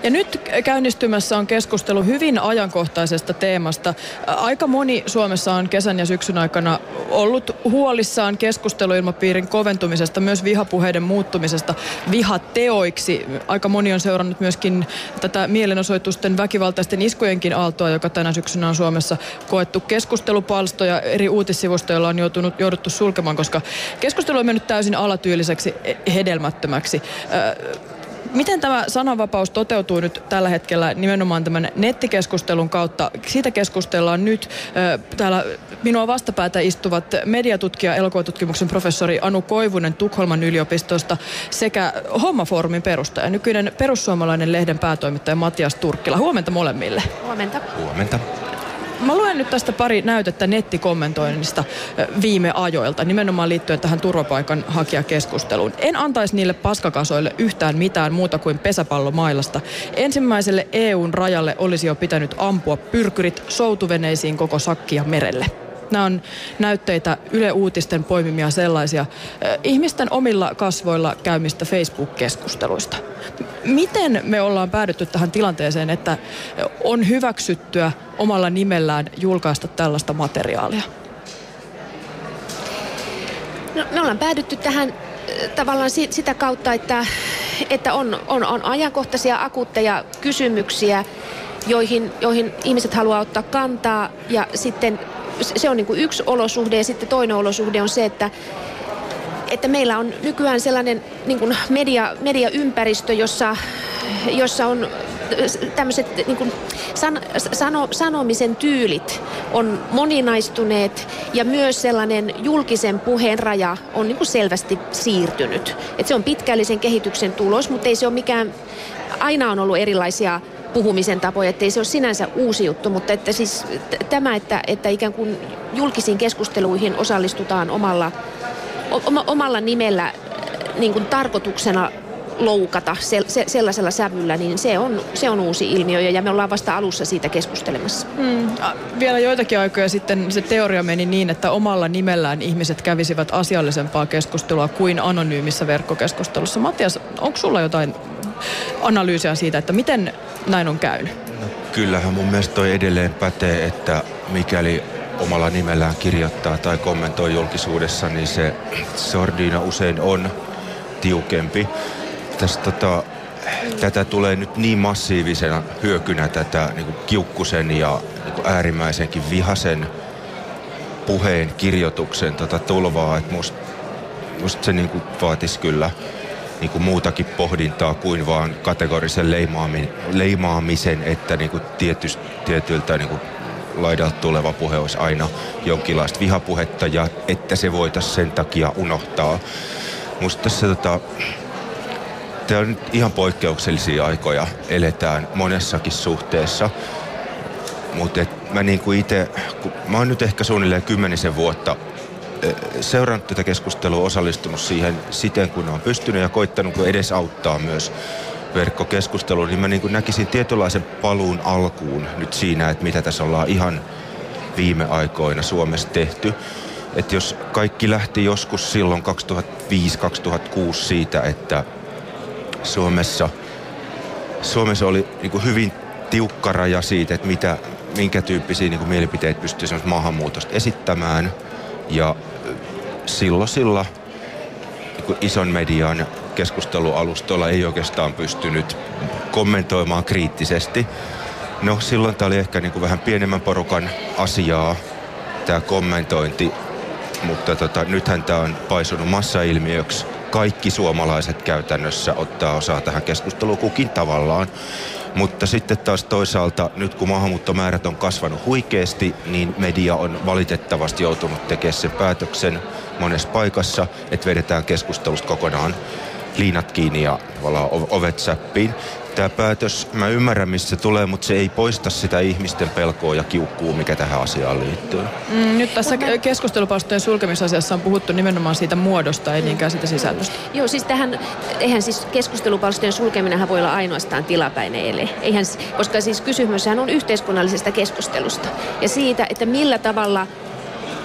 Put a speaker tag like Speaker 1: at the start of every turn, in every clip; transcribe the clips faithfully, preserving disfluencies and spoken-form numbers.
Speaker 1: Ja nyt käynnistymässä on keskustelu hyvin ajankohtaisesta teemasta. Aika moni Suomessa on kesän ja syksyn aikana ollut huolissaan keskusteluilmapiirin koventumisesta, myös vihapuheiden muuttumisesta vihateoiksi. Aika moni on seurannut myöskin tätä mielenosoitusten väkivaltaisten iskujenkin aaltoa, joka tänä syksynä on Suomessa koettu. Keskustelupalstoja eri uutissivustoilla on joutunut, jouduttu sulkemaan, koska keskustelu on mennyt täysin alatyyliseksi, hedelmättömäksi. Miten tämä sananvapaus toteutuu nyt tällä hetkellä nimenomaan tämän nettikeskustelun kautta? Siitä keskustellaan nyt. Täällä minua vastapäätä istuvat mediatutkija, elokuvatutkimuksen professori Anu Koivunen Tukholman yliopistosta sekä Hommafoorumin perustaja, nykyinen Perussuomalainen lehden päätoimittaja Matias Turkkila. Huomenta molemmille.
Speaker 2: Huomenta.
Speaker 3: Huomenta.
Speaker 1: Mä luen nyt tästä pari näytettä nettikommentoinnista viime ajoilta, nimenomaan liittyen tähän turvapaikanhakijakeskusteluun. En antaisi niille paskakasoille yhtään mitään muuta kuin pesäpallomailasta. Ensimmäiselle E U:n rajalle olisi jo pitänyt ampua pyrkyrit soutuveneisiin koko sakkia merelle. Nämä on näytteitä Yle Uutisten poimimia sellaisia ihmisten omilla kasvoilla käymistä Facebook-keskusteluista. Miten me ollaan päädytty tähän tilanteeseen, että on hyväksyttyä omalla nimellään julkaista tällaista materiaalia?
Speaker 2: No, me ollaan päädytty tähän tavallaan sitä kautta, että, että on, on, on ajankohtaisia akuutteja kysymyksiä, joihin, joihin ihmiset haluaa ottaa kantaa, ja sitten se on niin kuin yksi olosuhde, ja sitten toinen olosuhde on se, että että meillä on nykyään sellainen niin kuin media, mediaympäristö, jossa, jossa on tämmöiset niin kuin san, sano, sanomisen tyylit on moninaistuneet, ja myös sellainen julkisen puheen raja on niin kuin selvästi siirtynyt. Et se on pitkällisen kehityksen tulos, mutta ei se ole mikään, aina on ollut erilaisia puhumisen tapoja, ettei se ole sinänsä uusi juttu, mutta että siis t- tämä, että, että ikään kuin julkisiin keskusteluihin osallistutaan omalla omalla nimellä niin kuin tarkoituksena loukata se, se, sellaisella sävyllä, niin se on, se on uusi ilmiö, ja me ollaan vasta alussa siitä keskustelemassa.
Speaker 1: Mm. Vielä joitakin aikoja sitten se teoria meni niin, että omalla nimellään ihmiset kävisivät asiallisempaa keskustelua kuin anonyymissä verkkokeskustelussa. Matias, onko sulla jotain analyysiä siitä, että miten näin on käynyt?
Speaker 3: No, kyllähän mun mielestä toi edelleen pätee, että mikäli omalla nimellään kirjoittaa tai kommentoi julkisuudessa, niin se sordina usein on tiukempi. Tästä, tota, tätä tulee nyt niin massiivisena hyökynä tätä niin kuin kiukkusen ja niin kuin äärimmäisenkin vihasen puheen kirjoituksen tota, tulvaa, että musta must se niin kuin vaatisi kyllä niin kuin muutakin pohdintaa kuin vaan kategorisen leimaamisen, että niin kuin tietyst, tietyltä niin kuin laidalta tuleva puhe olisi aina jonkinlaista vihapuhetta, ja että se voitaisiin sen takia unohtaa. Musta tässä tota, tämä on nyt ihan poikkeuksellisia aikoja, eletään monessakin suhteessa, mutta mä niin kuin itse, mä oon nyt ehkä suunnilleen kymmenisen vuotta seurannut tätä keskustelua, osallistunut siihen siten, kun on pystynyt, ja koittanut edesauttaa myös verkkokeskusteluun, niin mä niin kuin näkisin tietynlaisen paluun alkuun nyt siinä, että mitä tässä ollaan ihan viime aikoina Suomessa tehty. Että jos kaikki lähti joskus silloin kaksituhattaviisi kaksituhattakuusi siitä, että Suomessa, Suomessa oli niin kuin hyvin tiukka raja siitä, että mitä, minkä tyyppisiä niin kuin mielipiteitä pystyy maahanmuutosta esittämään, ja silloin sillä niin kuin ison median keskustelualustoilla ei oikeastaan pystynyt kommentoimaan kriittisesti. No silloin tämä oli ehkä niin kuin vähän pienemmän porukan asiaa, tämä kommentointi, mutta tota, nythän tämä on paisunut massailmiöksi. Kaikki suomalaiset käytännössä ottaa osaa tähän keskusteluun kukin tavallaan. Mutta sitten taas toisaalta, nyt kun maahanmuuttomäärät on kasvanut huikeasti, niin media on valitettavasti joutunut tekemään sen päätöksen monessa paikassa, että vedetään keskustelusta kokonaan liinat kiinni ja ovet säppiin. Tämä päätös, mä ymmärrän missä se tulee, mutta se ei poista sitä ihmisten pelkoa ja kiukkuu, mikä tähän asiaan liittyy.
Speaker 1: Mm, nyt tässä keskustelupalstojen sulkemisasiassa on puhuttu nimenomaan siitä muodosta, ei niinkään siitä sisällöstä.
Speaker 2: Joo, siis tähän, eihän siis keskustelupalstojen sulkeminenhan voi olla ainoastaan tilapäinen ele. Eihän, koska siis kysymyshän on yhteiskunnallisesta keskustelusta ja siitä, että millä tavalla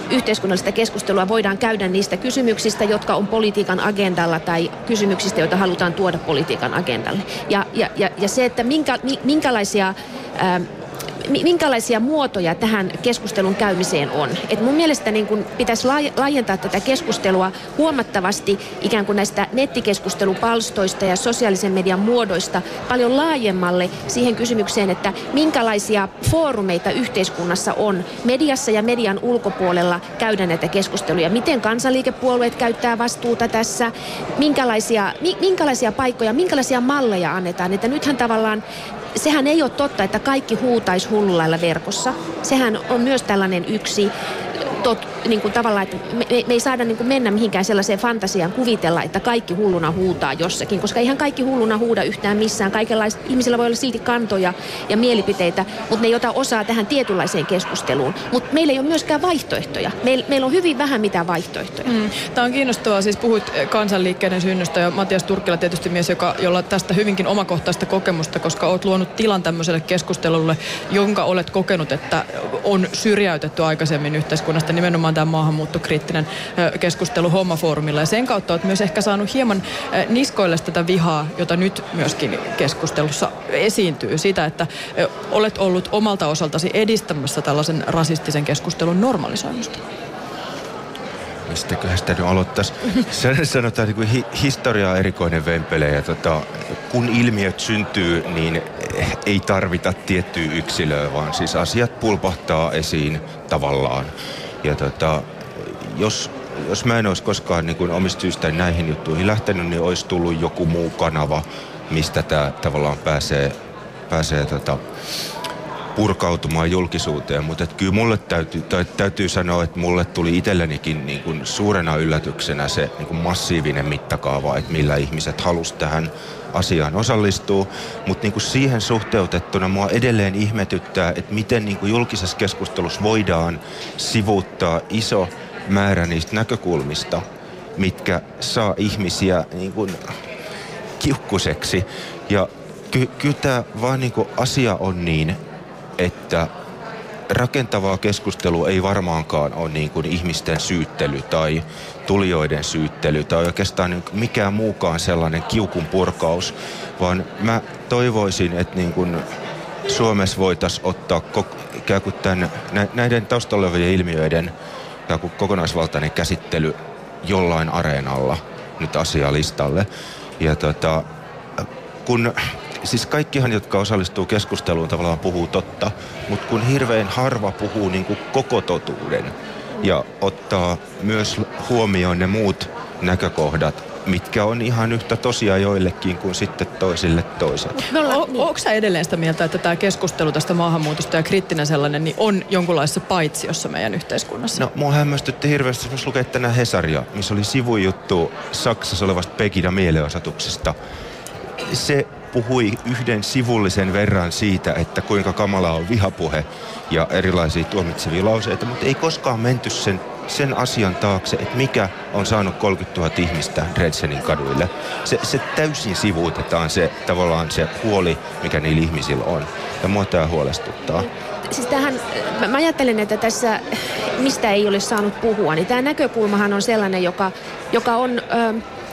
Speaker 2: yhteiskunnallista keskustelua voidaan käydä niistä kysymyksistä, jotka on politiikan agendalla tai kysymyksistä, joita halutaan tuoda politiikan agendalle. Ja, ja, ja, ja se, että minkä, minkälaisia... Ää, minkälaisia muotoja tähän keskustelun käymiseen on. Et mun mielestä niin kun pitäisi laajentaa tätä keskustelua huomattavasti ikään kuin näistä nettikeskustelupalstoista ja sosiaalisen median muodoista paljon laajemmalle siihen kysymykseen, että minkälaisia foorumeita yhteiskunnassa on mediassa ja median ulkopuolella käydä näitä keskusteluja. Miten kansanliikepuolueet käyttää vastuuta tässä, minkälaisia, minkälaisia paikkoja, minkälaisia malleja annetaan. Että nythän tavallaan sehän ei ole totta, että kaikki huutaisi hullulailla verkossa. Sehän on myös tällainen yksi tot, niin kuin tavallaan, että me, me ei saada niin kuin mennä mihinkään sellaiseen fantasiaan kuvitella, että kaikki hulluna huutaa jossakin, koska eihän kaikki hulluna huuda yhtään missään. Kaikenlaista, ihmisillä voi olla silti kantoja ja mielipiteitä, mutta ne ei ota osaa tähän tietynlaiseen keskusteluun. Mutta meillä ei ole myöskään vaihtoehtoja. Meil, meillä on hyvin vähän mitään vaihtoehtoja.
Speaker 1: Mm. Tämä on kiinnostavaa. Siis puhuit kansanliikkeiden synnystä ja Matias Turkkila tietysti mies, joka, jolla tästä hyvinkin omakohtaista kokemusta, koska olet luonut tilan tämmöiselle keskustelulle, jonka olet kokenut, että on syrjäytetty aikaisemmin yhteiskunnasta, nimenomaan tämä maahanmuuttokriittinen keskustelu Hommafoorumilla. Ja sen kautta olet myös ehkä saanut hieman niskoille tätä vihaa, jota nyt myöskin keskustelussa esiintyy. Siitä, että olet ollut omalta osaltasi edistämässä tällaisen rasistisen keskustelun normalisoimista.
Speaker 3: Mistäköhän sitä nyt aloittaisi? Sanotaan, että hi- historia on erikoinen vempele ja tota, kun ilmiöt syntyy, niin ei tarvita tiettyä yksilöä, vaan siis asiat pulpahtaa esiin tavallaan. Ja tota, jos, jos mä en olisi koskaan niin kuin omista syystäni näihin juttuihin lähtenyt, niin olisi tullut joku muu kanava, mistä tämä tavallaan pääsee, pääsee tota, purkautumaan julkisuuteen. Mutta kyllä mulle täytyy, täytyy sanoa, että mulle tuli itsellenikin niin kuin suurena yllätyksenä se niin kuin massiivinen mittakaava, että millä ihmiset halusi tähän asiaan osallistuu, mutta niinku siihen suhteutettuna mua edelleen ihmetyttää, että miten niinku julkisessa keskustelussa voidaan sivuuttaa iso määrä niistä näkökulmista, mitkä saa ihmisiä niinku kiukkuseksi. Ja ky- kyllä tämä vaan niinku asia on niin, että rakentavaa keskustelua ei varmaankaan ole niin kuin ihmisten syyttely tai tulijoiden syyttely tai oikeastaan niin mikään muukaan sellainen kiukun purkaus, vaan mä toivoisin, että niin kuin Suomessa voitaisiin ottaa ikään kuin tämän, näiden taustalla olevien ilmiöiden kokonaisvaltainen käsittely jollain areenalla nyt asialistalle. Ja tota, kun siis kaikkihan, jotka osallistuu keskusteluun, tavallaan puhuu totta, mutta kun hirveän harva puhuu niin kuin koko totuuden ja ottaa myös huomioon ne muut näkökohdat, mitkä on ihan yhtä tosia joillekin kuin sitten toisille toiset.
Speaker 1: O- Onko sä edelleen sitä mieltä, että tämä keskustelu tästä maahanmuutosta ja kriittinen sellainen niin on jonkunlaisessa paitsiossa meidän yhteiskunnassa?
Speaker 3: No, mua hämmästytti hirveästi, jos lukee tänään Hesaria, missä oli sivujuttu Saksassa olevasta Pegida mielenosoituksesta. Se puhui yhden sivullisen verran siitä, että kuinka kamalaa on vihapuhe ja erilaisia tuomitsevia lauseita, mutta ei koskaan menty sen, sen asian taakse, että mikä on saanut kolmekymmentätuhatta ihmistä Dredzenin kaduille. Se, se täysin sivuutetaan se tavallaan se huoli, mikä niillä ihmisillä on. Ja mua tämä huolestuttaa.
Speaker 2: Siis tähän, mä ajattelen, että tässä, mistä ei ole saanut puhua, niin tämä näkökulmahan on sellainen, joka, joka on... Ö,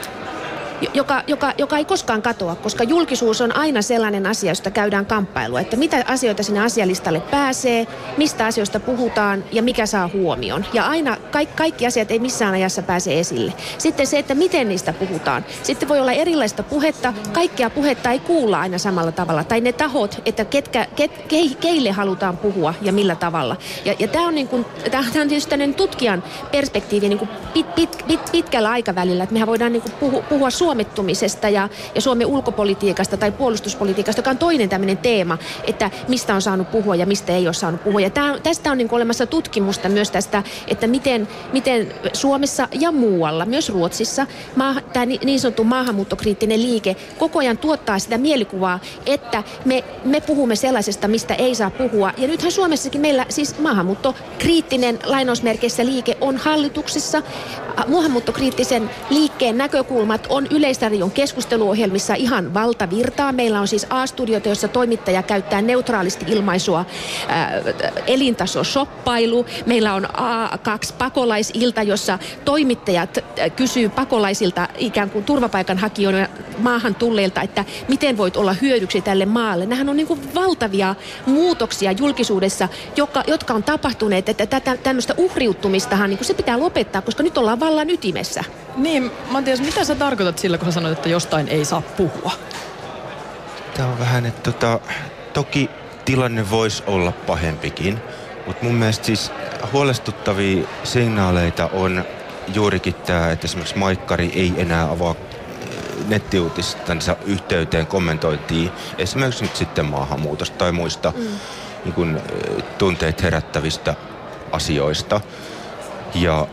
Speaker 2: Joka, joka, joka ei koskaan katoa, koska julkisuus on aina sellainen asia, josta käydään kamppailua, että mitä asioita sinne asialistalle pääsee, mistä asioista puhutaan ja mikä saa huomion. Ja aina kaikki, kaikki asiat ei missään ajassa pääse esille. Sitten se, että miten niistä puhutaan. Sitten voi olla erilaista puhetta, kaikkea puhetta ei kuulla aina samalla tavalla. Tai ne tahot, että ketkä, ket, ke, keille halutaan puhua ja millä tavalla. Ja, ja tämä on, niin kuin, tää on tietysti tämmöinen tutkijan perspektiivi niin kuin pit, pit, pit, pitkällä aikavälillä, että mehän voidaan niin kuin puhua, puhua suomettumisesta ja, ja Suomen ulkopolitiikasta tai puolustuspolitiikasta, joka on toinen tämmöinen teema, että mistä on saanut puhua ja mistä ei ole saanut puhua. Ja tää, tästä on niin kuin olemassa tutkimusta myös tästä, että miten, miten Suomessa ja muualla, myös Ruotsissa, maa, tämä niin sanottu maahanmuuttokriittinen liike koko ajan tuottaa sitä mielikuvaa, että me, me puhumme sellaisesta, mistä ei saa puhua. Ja nythän Suomessakin meillä siis maahanmuuttokriittinen lainausmerkeissä liike on hallituksessa. Maahanmuuttokriittisen liikkeen näkökulmat on Yleisradion keskusteluohjelmissa ihan valtavirtaa. Meillä on siis A-studioita, jossa toimittaja käyttää neutraalisti ilmaisua ää, elintaso-shoppailu. Meillä on A kaksi pakolaisilta, jossa toimittajat kysyy pakolaisilta ikään kuin turvapaikanhakijoina maahan tulleilta, että miten voit olla hyödyksi tälle maalle. Nämähän on niin kuin valtavia muutoksia julkisuudessa, jotka, jotka on tapahtuneet, että tätä tämmöistä uhriuttumistahan niin kuin se pitää lopettaa, koska nyt ollaan vallan ytimessä.
Speaker 1: Niin, Matias, mitä sä tarkoitat sillä, kun sä sanoit, että jostain ei saa puhua?
Speaker 3: Tämä on vähän, että tota, toki tilanne voisi olla pahempikin, mutta mun mielestä siis huolestuttavia signaaleita on juurikin tämä, että esimerkiksi Maikkari ei enää avaa nettiuutistansa yhteyteen kommentointiin esimerkiksi nyt sitten maahanmuutosta tai muista mm. niin kuin, tunteet herättävistä asioista. Ja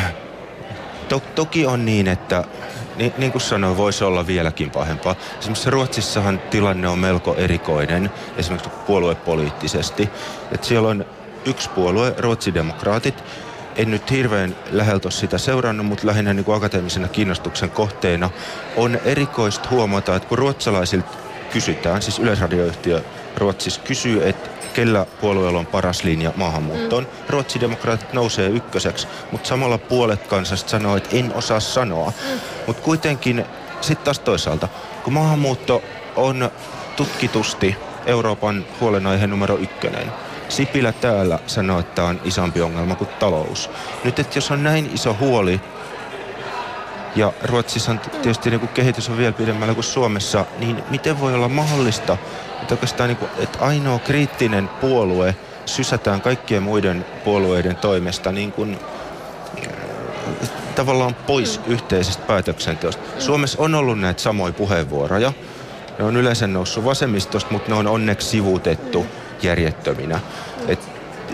Speaker 3: to, toki on niin, että niin, niin kuin sanoin, voisi olla vieläkin pahempaa. Esimerkiksi Ruotsissahan tilanne on melko erikoinen, esimerkiksi puoluepoliittisesti. Että siellä on yksi puolue, ruotsidemokraatit. En nyt hirveän läheltä ole sitä seurannut, mutta lähinnä niin kuin akateemisena kiinnostuksen kohteena on erikoista huomata, että kun ruotsalaisilta kysytään, siis Yleisradioyhtiö Ruotsissa kysyy, että kellä puolueella on paras linja maahanmuuttoon. Mm. Ruotsidemokraatit nousee ykköseksi, mutta samalla puolet kansasta sanoo, että en osaa sanoa. Mm. Mutta kuitenkin sitten taas toisaalta, kun maahanmuutto on tutkitusti Euroopan huolenaihe numero ykkönen. Sipilä täällä sanoo, että tämä on isompi ongelma kuin talous. Nyt, että jos on näin iso huoli, ja Ruotsissa on tietysti niin kuin kehitys on vielä pidemmällä kuin Suomessa, niin miten voi olla mahdollista, että oikeastaan niin kuin, että ainoa kriittinen puolue sysätään kaikkien muiden puolueiden toimesta niin kuin, tavallaan pois mm. yhteisestä päätöksenteosta. Mm. Suomessa on ollut näitä samoja puheenvuoroja. Ne on yleensä noussut vasemmistosta, mutta ne on onneksi sivuutettu mm. järjettöminä. Mm. Et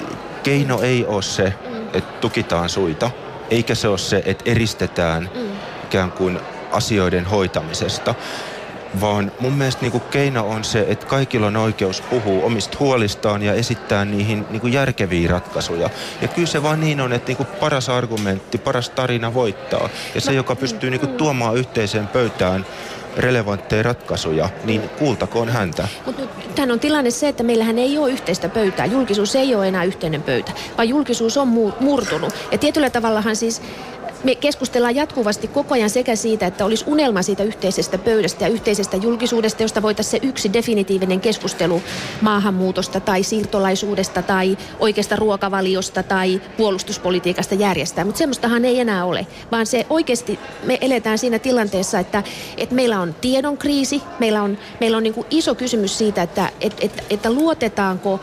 Speaker 3: keino ei ole se, että tukitaan suita, eikä se ole se, että eristetään mm. ikään kuin asioiden hoitamisesta. Vaan mun mielestä niin kuin keino on se, että kaikilla on oikeus puhua omista huolistaan ja esittää niihin niin kuin järkeviä ratkaisuja. Ja kyllä se vaan niin on, että niin kuin paras argumentti, paras tarina voittaa. Ja se, joka pystyy niin kuin tuomaan yhteiseen pöytään relevantteja ratkaisuja, niin kuultakoon häntä.
Speaker 2: Mutta tämän on tilanne se, että meillähän ei ole yhteistä pöytää. Julkisuus ei ole enää yhteinen pöytä, vaan julkisuus on murtunut. Ja tietyllä tavallahan siis me keskustellaan jatkuvasti koko ajan sekä siitä, että olisi unelma siitä yhteisestä pöydästä ja yhteisestä julkisuudesta, josta voitaisiin se yksi definitiivinen keskustelu maahanmuutosta tai siirtolaisuudesta tai oikeasta ruokavaliosta tai puolustuspolitiikasta järjestää. Mutta semmoistahan ei enää ole, vaan se oikeasti me eletään siinä tilanteessa, että, että meillä on tiedon kriisi, meillä on, meillä on niin kuin iso kysymys siitä, että, että, että, että luotetaanko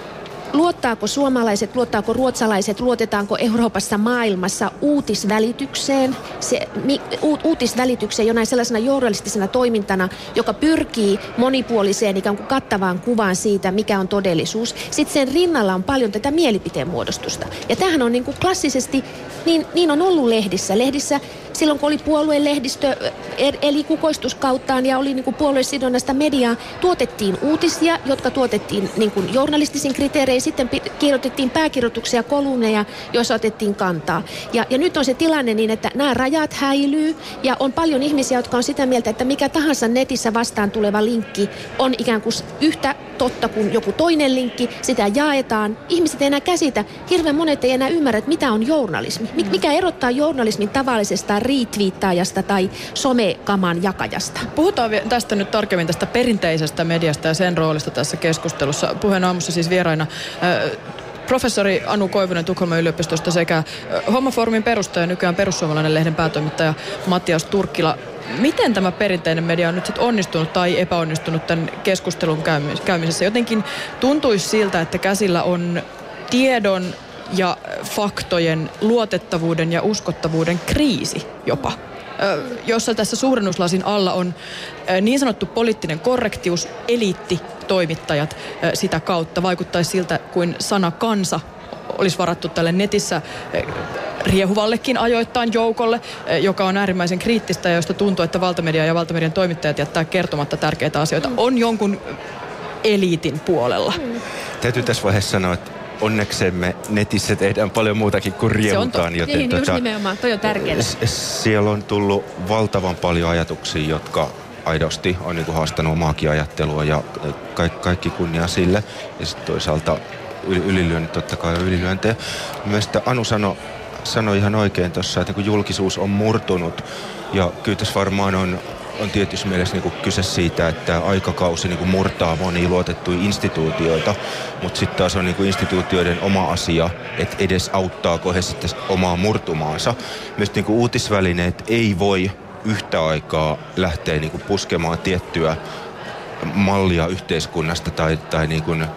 Speaker 2: Luottaako suomalaiset, luottaako ruotsalaiset, luotetaanko Euroopassa, maailmassa uutisvälitykseen, se, mi, u, uutisvälitykseen jonain sellaisena journalistisena toimintana, joka pyrkii monipuoliseen ikään kuin kattavaan kuvaan siitä, mikä on todellisuus. Sitten sen rinnalla on paljon tätä mielipiteen muodostusta. Ja tämähän on niin kuin klassisesti, niin, niin on ollut lehdissä. Lehdissä silloin, kun oli puolueen lehdistö, eli kukoistuskauttaan ja oli niin kuin puoluesidonnasta mediaa, tuotettiin uutisia, jotka tuotettiin niin kuin journalistisin kriteerein. Sitten kirjoitettiin pääkirjoituksia, kolumneja, joissa otettiin kantaa. Ja, ja nyt on se tilanne niin, että nämä rajat häilyy ja on paljon ihmisiä, jotka on sitä mieltä, että mikä tahansa netissä vastaan tuleva linkki on ikään kuin yhtä totta kuin joku toinen linkki. Sitä jaetaan. Ihmiset ei enää käsitä. Hirveän monet ei enää ymmärrä, että mitä on journalismi. Mikä erottaa journalismin tavallisesta retweettaajasta tai somekaman jakajasta.
Speaker 1: Puhutaan tästä nyt tarkemmin tästä perinteisestä mediasta ja sen roolista tässä keskustelussa. Puheen aamussa siis vieraina professori Anu Koivunen Tukholman yliopistosta sekä Hommafoorumin perustaja, nykyään Perussuomalainen lehden päätoimittaja Matias Turkkila. Miten tämä perinteinen media on nyt sit onnistunut tai epäonnistunut tämän keskustelun käymisessä? Jotenkin tuntuisi siltä, että käsillä on tiedon ja faktojen luotettavuuden ja uskottavuuden kriisi jopa, jossa tässä suurennuslasin alla on niin sanottu poliittinen korrektius, eliitti, toimittajat sitä kautta. Vaikuttaisi siltä, kuin sana kansa olisi varattu tälle netissä riehuvallekin ajoittain joukolle, joka on äärimmäisen kriittistä ja josta tuntuu, että valtamedia ja valtamedian toimittajat jättää kertomatta tärkeitä asioita. On jonkun eliitin puolella.
Speaker 3: Täytyy tässä vaiheessa sanoa, että onneksemme netissä tehdään paljon muutakin kuin riemutaan.
Speaker 2: Joten niin, tota, just nimenomaan, toi on tärkeää.
Speaker 3: Siellä on tullut valtavan paljon ajatuksia, jotka aidosti on niin kuin haastanut omaakin ajattelua ja kaikki, kaikki kunnia sille. Ja sitten toisaalta ylilyönnit, totta kai on ylilyöntejä. Mielestäni Anu sanoi sano ihan oikein tuossa, että niin julkisuus on murtunut. Ja kyllä tässä varmaan on, on tietysti mielessä niin kuin kyse siitä, että aikakausi niin kuin murtaa monia luotettuja instituutioita, mutta sitten taas on niin kuin instituutioiden oma asia, että edes auttaako he sitten omaa murtumaansa. Myös niin kuin uutisvälineet ei voi yhtä aikaa lähteä niin kuin puskemaan tiettyä mallia yhteiskunnasta tai, tai niin kuin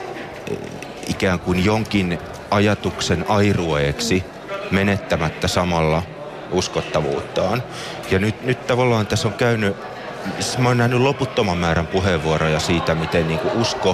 Speaker 3: ikään kuin jonkin ajatuksen airueeksi menettämättä samalla uskottavuuttaan. Ja nyt, nyt tavallaan tässä on käynyt, mä oon nähnyt loputtoman määrän puheenvuoroja siitä, miten niin kuin usko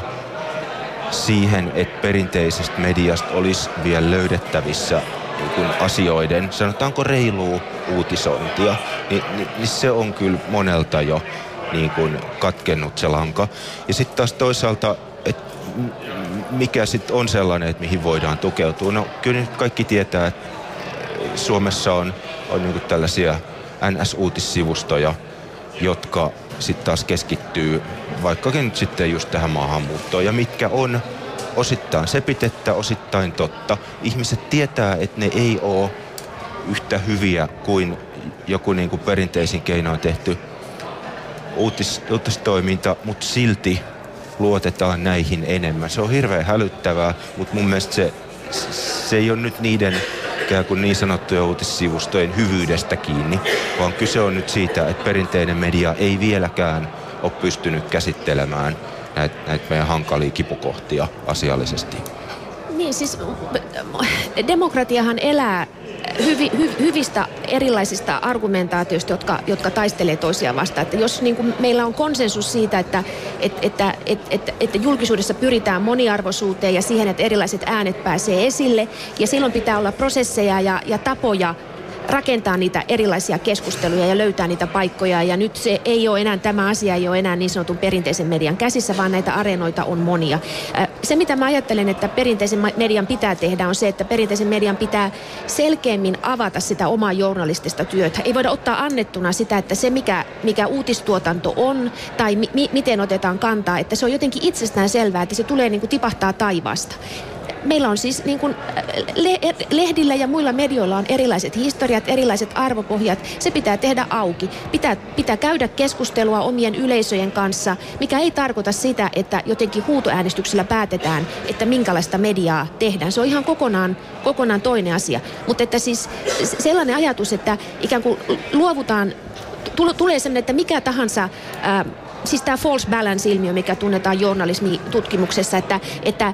Speaker 3: siihen, että perinteisestä mediasta olisi vielä löydettävissä niin kuin asioiden, sanotaanko reilua uutisointia, niin, niin, niin se on kyllä monelta jo niin kuin katkennut se lanka. Ja sitten taas toisaalta, että mikä sitten on sellainen, että mihin voidaan tukeutua. No kyllä nyt kaikki tietää, että Suomessa on, on niin kuin tällaisia N S-uutissivustoja, jotka sitten taas keskittyy vaikkakin nyt sitten just tähän maahanmuuttoon. Ja mitkä on osittain sepitettä, osittain totta. Ihmiset tietää, että ne ei ole yhtä hyviä kuin joku niin kuin perinteisin keinoin tehty uutis, uutistoiminta, mutta silti luotetaan näihin enemmän. Se on hirveän hälyttävää, mutta mun mielestä se, se ei ole nyt niiden ikään kuin niin sanottujen uutissivustojen hyvyydestä kiinni, vaan kyse on nyt siitä, että perinteinen media ei vieläkään ole pystynyt käsittelemään näitä, näitä meidän hankalia kipukohtia asiallisesti.
Speaker 2: Niin siis demokratiahan elää Hyvi, hy, hyvistä erilaisista argumentaatioista, jotka, jotka taistelee toisiaan vastaan. Että jos niin kuin meillä on konsensus siitä, että, että, että, että, että julkisuudessa pyritään moniarvoisuuteen ja siihen, että erilaiset äänet pääsee esille, ja silloin pitää olla prosesseja ja, ja tapoja rakentaa niitä erilaisia keskusteluja ja löytää niitä paikkoja. Ja nyt se ei ole enää, tämä asia ei ole enää niin sanotun perinteisen median käsissä, vaan näitä areenoita on monia. Se, mitä mä ajattelen, että perinteisen median pitää tehdä, on se, että perinteisen median pitää selkeämmin avata sitä omaa journalistista työtä. Ei voida ottaa annettuna sitä, että se, mikä, mikä uutistuotanto on, tai mi- miten otetaan kantaa, että se on jotenkin itsestään selvää, että se tulee niin kuin tipahtaa taivaasta. Meillä on siis niin kuin le- lehdillä ja muilla medioilla on erilaiset historiat, erilaiset arvopohjat. Se pitää tehdä auki. Pitää, pitää käydä keskustelua omien yleisöjen kanssa, mikä ei tarkoita sitä, että jotenkin huutoäänestyksellä päätetään, että minkälaista mediaa tehdään. Se on ihan kokonaan, kokonaan toinen asia. Mutta että siis sellainen ajatus, että ikään kuin luovutaan, tulee sellainen, että mikä tahansa... Ää, Siis tämä false balance-ilmiö, mikä tunnetaan journalismitutkimuksessa, että, että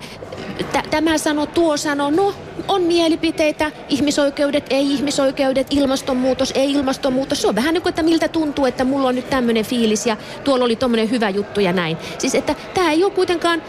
Speaker 2: t- tämä sanoo, tuo sanoo, no on mielipiteitä, ihmisoikeudet, ei ihmisoikeudet, ilmastonmuutos, ei ilmastonmuutos. Se on vähän niin kuin, että miltä tuntuu, että mulla on nyt tämmöinen fiilis ja tuolla oli tommoinen hyvä juttu ja näin. Siis että tämä ei ole kuitenkaan...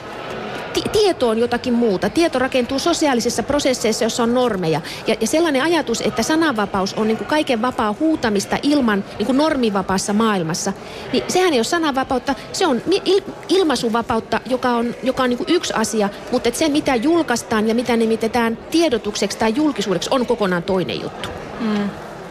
Speaker 2: Tieto on jotakin muuta. Tieto rakentuu sosiaalisissa prosesseissa, jossa on normeja. Ja, ja sellainen ajatus, että sananvapaus on niin kuin kaiken vapaa huutamista ilman niin kuin normivapaassa maailmassa, niin sehän ei ole sananvapautta, se on il, ilmaisuvapautta, joka on, joka on niin kuin yksi asia, mutta että se, mitä julkaistaan ja mitä nimitetään tiedotukseksi tai julkisuudeksi, on kokonaan toinen juttu.
Speaker 1: Mm.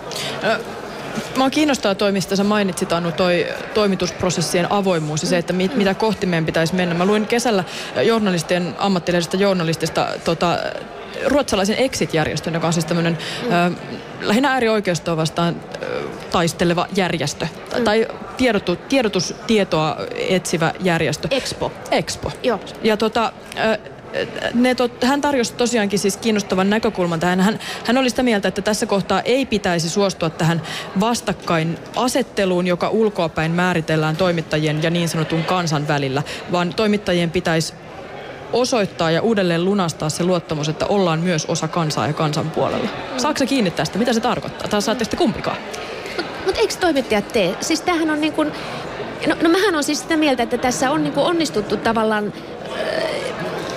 Speaker 1: Mä kiinnostaa toi, mistä sä mainitsit, Anu, toi toimitusprosessien avoimuus ja se, että mit, mitä kohti meidän pitäisi mennä. Mä luin kesällä journalistien, ammattilaisista journalistista tota, ruotsalaisen Exit-järjestön, joka on siis tämmöinen mm. äh, lähinnä äärioikeistoa vastaan äh, taisteleva järjestö. Mm. Tai tiedotu, tiedotustietoa etsivä järjestö.
Speaker 2: Expo.
Speaker 1: Expo.
Speaker 2: Joo. Ja tota...
Speaker 1: Äh, Ne tot, hän tarjosi tosiaankin siis kiinnostavan näkökulman tähän. Hän, hän oli sitä mieltä, että tässä kohtaa ei pitäisi suostua tähän vastakkainasetteluun, joka ulkoapäin määritellään toimittajien ja niin sanotun kansan välillä, vaan toimittajien pitäisi osoittaa ja uudelleen lunastaa se luottamus, että ollaan myös osa kansaa ja kansan puolella. Saatko sä kiinni tästä? Mitä se tarkoittaa? Tai saatte sitten kumpikaan?
Speaker 2: Mutta mut eikö toimittajat tee? Siis tämähän on niin kuin... No, no mähän on siis sitä mieltä, että tässä on niin kuin onnistuttu tavallaan...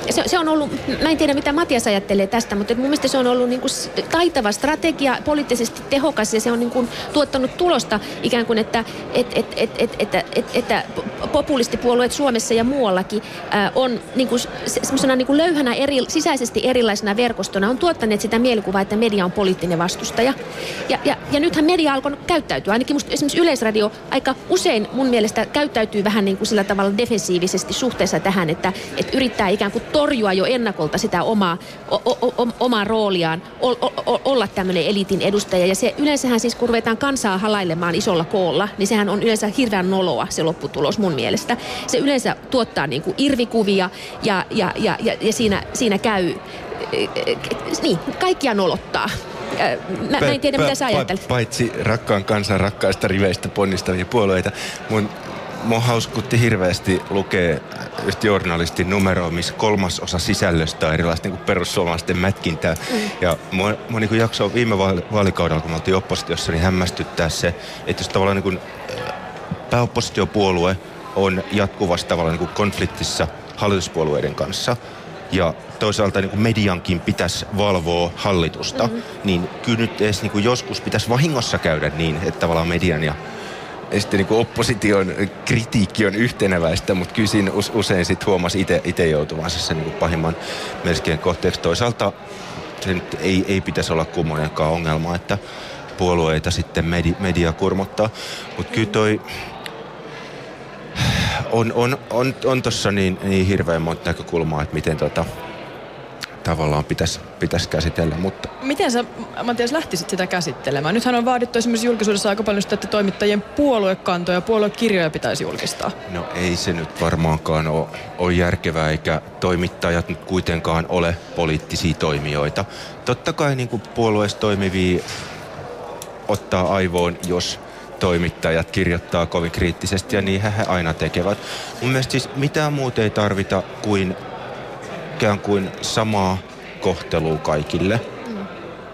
Speaker 2: se, se on ollut, mä en tiedä mitä Matias ajattelee tästä, mutta mun mielestä se on ollut niin kuin taitava strategia, poliittisesti tehokas ja se on niin kuin tuottanut tulosta ikään kuin, että, et, et, et, et, et, et, että populistipuolueet Suomessa ja muuallakin ää, on niin kuin semmoisena niin kuin löyhänä eri, sisäisesti erilaisena verkostona on tuottaneet sitä mielikuvaa, että media on poliittinen vastustaja. Ja, ja, ja nythän media alkoi käyttäytyä, ainakin musta esimerkiksi Yleisradio aika usein mun mielestä käyttäytyy vähän niin kuin sillä tavalla defensiivisesti suhteessa tähän, että, että yrittää ikään kuin torjua jo ennakolta sitä omaa, o, o, o, omaa rooliaan, o, o, olla tämmöinen eliitin edustaja. Ja se yleensähän siis, kun ruvetaan kansaa halailemaan isolla koolla, niin sehän on yleensä hirveän noloa se lopputulos mun mielestä. Se yleensä tuottaa niin kuin irvikuvia ja, ja, ja, ja, ja siinä, siinä käy, niin, kaikkia nolottaa. Mä, mä en tiedä, mitä sä ajattelet.
Speaker 3: Paitsi rakkaan kansan rakkaista riveistä ponnistavia puolueita, mun Mua hauskutti hirveästi lukee yhtä journalistin numeroa, missä kolmasosa sisällöstä on erilaista niin kuin perussuomalaisten mätkintää. Mm. Ja mua, mua niin kuin jaksoa viime vaalikaudella, kun me oltiin oppositiossa, niin hämmästyttää se, että jos tavallaan niin kuin pääoppositiopuolue on jatkuvasti tavallaan niin kuin konfliktissa hallituspuolueiden kanssa, ja toisaalta niin kuin mediankin pitäisi valvoa hallitusta, mm-hmm. niin kyllä nyt edes niin kuin joskus pitäisi vahingossa käydä niin, että tavallaan median ja Ja sitten niin kuin opposition kritiikki on yhteneväistä, mutta kyllä siinä usein sitten huomasi itse joutuvansa sen niin kuin pahimman melskeen kohteeksi. Toisaalta se nyt ei, ei pitäisi olla kummoinenkaan ongelma, että puolueita sitten medi, media kurmottaa. Mutta kyllä toi on, on, on, on tuossa niin, niin hirveän monta näkökulmaa, että miten tota tavallaan pitäisi, pitäisi käsitellä, mutta...
Speaker 1: Miten sä, Matias, lähtisit sitä käsittelemään? Nythän on vaadittu esimerkiksi julkisuudessa aika paljon sitä, että toimittajien puoluekantoja ja puoluekirjoja pitäisi julkistaa.
Speaker 3: No ei se nyt varmaankaan ole, ole järkevää, eikä toimittajat nyt kuitenkaan ole poliittisia toimijoita. Totta kai niin kuin puolueessa toimivia ottaa aivoon, jos toimittajat kirjoittaa kovin kriittisesti, ja niin he aina tekevät. Mun mielestä siis mitään muuta ei tarvita kuin ikään kuin samaa kohtelua kaikille. Mm.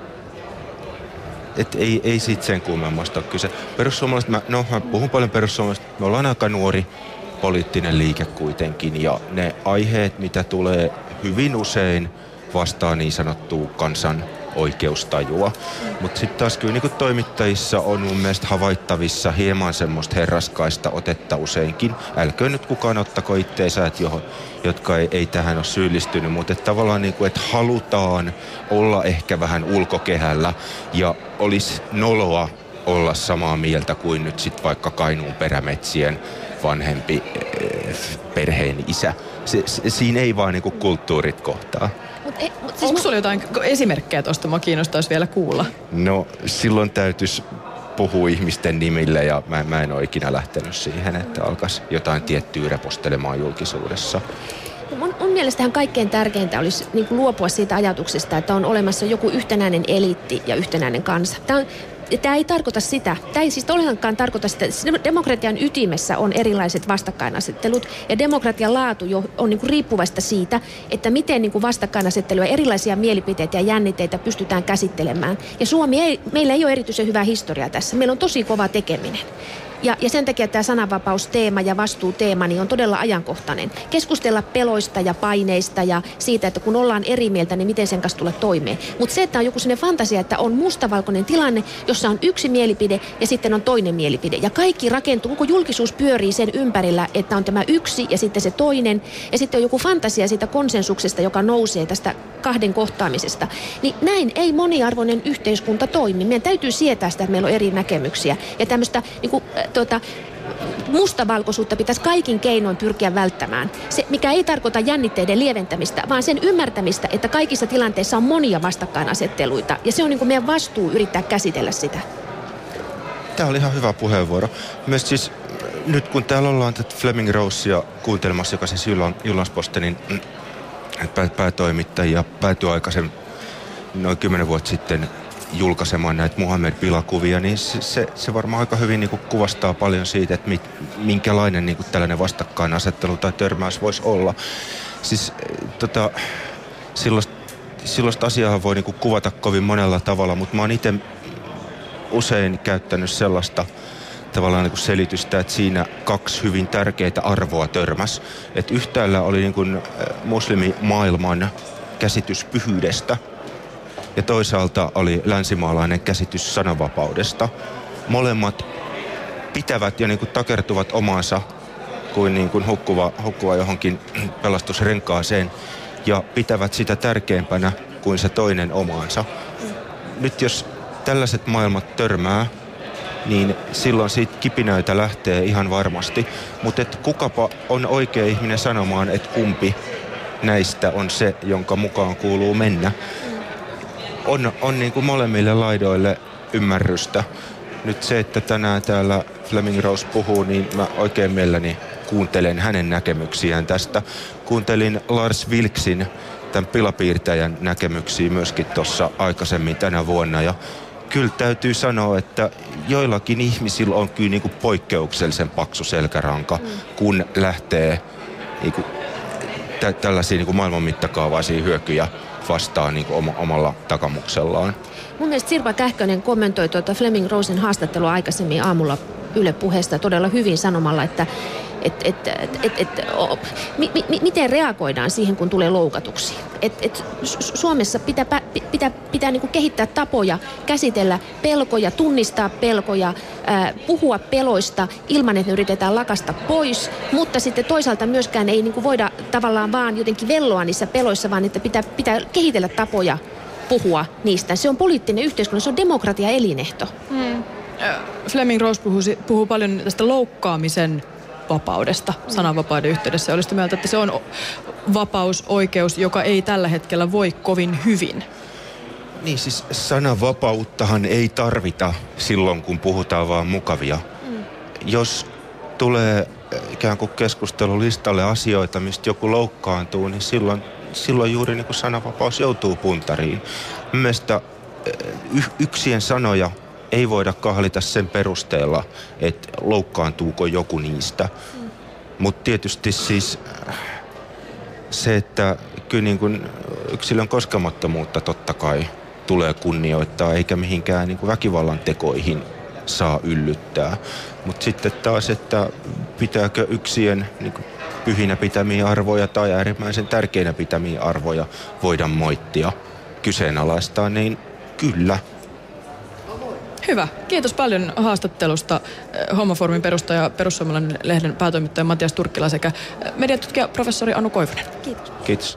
Speaker 3: Et ei, ei siitä sen kummemmasta ole kyse. Perussuomalaiset, mä, no mä puhun paljon perussuomalaiset, me ollaan aika nuori poliittinen liike kuitenkin, ja ne aiheet, mitä tulee hyvin usein vastaan niin sanottua kansan oikeustajua. Mutta sitten taas kyllä niin toimittajissa on mun mielestä havaittavissa hieman semmoista herraskaista otetta useinkin. Älköön nyt kukaan ottako itteensä, että johon, jotka ei, ei tähän ole syyllistynyt, mutta että tavallaan niin kuin, että halutaan olla ehkä vähän ulkokehällä ja olisi noloa olla samaa mieltä kuin nyt sitten vaikka Kainuun perämetsien vanhempi äh, perheen isä. Se, se, siinä ei vaan niin kuin kulttuurit kohtaa.
Speaker 1: Ei, siis onko sulla jotain esimerkkejä tuosta? Mua kiinnostaisi vielä kuulla.
Speaker 3: No silloin täytyisi puhua ihmisten nimille ja mä, mä en ole ikinä lähtenyt siihen, että alkaisi jotain tiettyä repostelemaan julkisuudessa.
Speaker 2: Mun, mun mielestähän kaikkein tärkeintä olisi niin kuin luopua siitä ajatuksesta, että on olemassa joku yhtenäinen eliitti ja yhtenäinen kansa. Tämä on Tämä ei tarkoita sitä, tämä ei siis ollenkaan tarkoita sitä, että demokratian ytimessä on erilaiset vastakkainasettelut ja demokratian laatu jo on niin kuin riippuvaista siitä, että miten niin kuin vastakkainasettelua, erilaisia mielipiteitä ja jännitteitä pystytään käsittelemään. Ja Suomi ei, meillä ei ole erityisen hyvää historiaa tässä, meillä on tosi kova tekeminen. Ja, ja sen takia tämä sananvapausteema ja vastuuteema niin on todella ajankohtainen. Keskustella peloista ja paineista ja siitä, että kun ollaan eri mieltä, niin miten sen kanssa tulla toimeen. Mutta se, että on joku sellainen fantasia, että on mustavalkoinen tilanne, jossa on yksi mielipide ja sitten on toinen mielipide. Ja kaikki rakentuu, koko julkisuus pyörii sen ympärillä, että on tämä yksi ja sitten se toinen. Ja sitten on joku fantasia siitä konsensuksesta, joka nousee tästä kahden kohtaamisesta. Niin näin ei moniarvoinen yhteiskunta toimi. Meidän täytyy sietää sitä, että meillä on eri näkemyksiä. Ja tämmöistä niin kuin, Tuota, mustavalkoisuutta pitäisi kaikin keinoin pyrkiä välttämään. Se, mikä ei tarkoita jännitteiden lieventämistä, vaan sen ymmärtämistä, että kaikissa tilanteissa on monia vastakkainasetteluita. Ja se on niin kuin meidän vastuu yrittää käsitellä sitä.
Speaker 3: Tämä oli ihan hyvä puheenvuoro. Myös siis nyt kun täällä ollaan tätä Fleming Rosea kuuntelemassa, joka siis Jyllands-Postenin päätoimittaja päätyi aikaisen noin kymmenen vuotta sitten julkaisemaan näitä Muhammed Bila-kuvia, niin se, se, se varmaan aika hyvin niin kuin kuvastaa paljon siitä, että mit, minkälainen niin kuin tällainen vastakkainasettelu tai törmäys voisi olla. Siis tota, silloista, silloista asiaa voi niin kuin kuvata kovin monella tavalla, mutta mä oon itse usein käyttänyt sellaista tavallaan niin kuin selitystä, että siinä kaksi hyvin tärkeää arvoa törmäs. Että yhtäällä oli niin kuin muslimimaailman käsitys pyhyydestä ja toisaalta oli länsimaalainen käsitys sananvapaudesta. Molemmat pitävät ja niin kuin takertuvat omaansa kuin, niin kuin hukkuva, hukkuva johonkin pelastusrenkaaseen ja pitävät sitä tärkeämpänä kuin se toinen omaansa. Nyt jos tällaiset maailmat törmää, niin silloin siitä kipinöitä lähtee ihan varmasti. Mutta kukapa on oikea ihminen sanomaan, että kumpi näistä on se, jonka mukaan kuuluu mennä. On, on niin kuin molemmille laidoille ymmärrystä. Nyt se, että tänään täällä Fleming Rose puhuu, niin mä oikein mielelläni kuuntelen hänen näkemyksiään tästä. Kuuntelin Lars Vilksin, tämän pilapiirtäjän näkemyksiä myöskin tuossa aikaisemmin tänä vuonna. Ja kyllä täytyy sanoa, että joillakin ihmisillä on kyllä niin kuin poikkeuksellisen paksu selkäranka, mm. kun lähtee niin kuin tä- tällaisia niin kuin maailman mittakaavaisia hyökyjä vastaan niin kuin omalla takamuksellaan.
Speaker 2: Mun mielestä Sirpa Kähkönen kommentoi tuota Fleming Rosen haastattelua aikaisemmin aamulla Yle Puheesta todella hyvin sanomalla, että et, et, et, et, et, o, mi, mi, miten reagoidaan siihen, kun tulee loukatuksi. Et, et, Suomessa pitää, pitää, pitää niin kuin kehittää tapoja käsitellä pelkoja, tunnistaa pelkoja, ää, puhua peloista ilman, että ne yritetään lakasta pois, mutta sitten toisaalta myöskään ei niin kuin voida tavallaan vaan jotenkin velloa niissä peloissa, vaan että pitää, pitää kehitellä tapoja puhua niistä. Se on poliittinen yhteiskunta, se on demokratia elinehto. Hmm.
Speaker 1: Fleming Rose puhuu, puhuu paljon tästä loukkaamisen vapaudesta, sananvapauden yhteydessä. Olisi mieltä, että se on vapaus, oikeus, joka ei tällä hetkellä voi kovin hyvin.
Speaker 3: Niin siis sananvapauttahan ei tarvita silloin, kun puhutaan vaan mukavia. Mm. Jos tulee ikään kuin keskustelulistalle asioita, mistä joku loukkaantuu, niin silloin, silloin juuri niin kuin sananvapaus joutuu puntariin. Mielestäni yksien sanoja ei voida kahlita sen perusteella, että loukkaantuuko joku niistä. Mm. Mutta tietysti siis se, että kyllä niin kuin yksilön koskemattomuutta totta kai tulee kunnioittaa, eikä mihinkään niin kuin väkivallan tekoihin saa yllyttää. Mutta sitten taas, että pitääkö yksien niin kuin pyhinä pitämiä arvoja tai äärimmäisen tärkeinä pitämiä arvoja voida moittia, kyseenalaistaa, niin kyllä.
Speaker 1: Hyvä. Kiitos paljon haastattelusta Hommafoorumin perustaja, Perussuomalainen lehden päätoimittaja Matias Turkkila sekä mediatutkija professori Anu Koivunen.
Speaker 2: Kiitos.
Speaker 3: Kiitos.